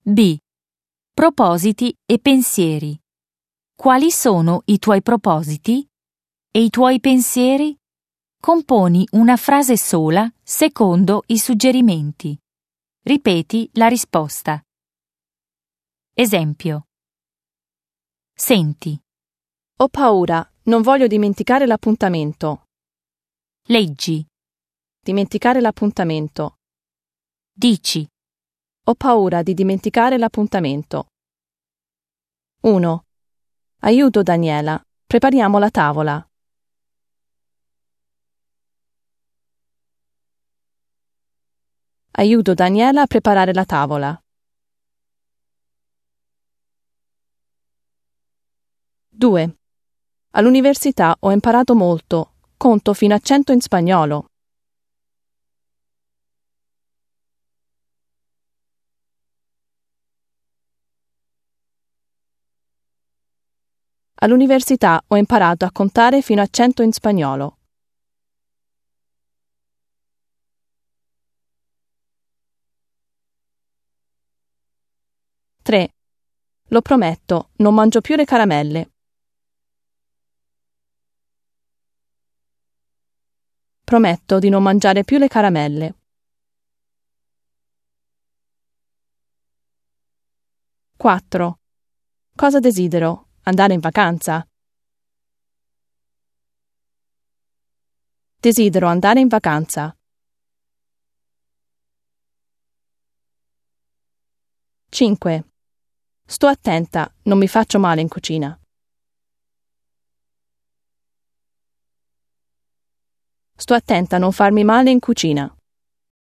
B. Propositi e pensieri. Quali sono i tuoi propositi? E i tuoi pensieri? Componi una frase sola secondo i suggerimenti. Ripeti la risposta. Esempio. Senti. Ho paura, non voglio dimenticare l'appuntamento. Leggi. Dimenticare l'appuntamento. Dici. Ho paura di dimenticare l'appuntamento. 1. Aiuto Daniela, prepariamo la tavola. Aiuto Daniela a preparare la tavola. 2. All'università ho imparato molto, conto fino a 100 in spagnolo. All'università ho imparato a contare fino a 100 in spagnolo. 3. Lo prometto, non mangio più le caramelle. Prometto di non mangiare più le caramelle. 4. Cosa desidero? Andare in vacanza. Desidero andare in vacanza. 5. Sto attenta, non mi faccio male in cucina. Sto attenta a non farmi male in cucina.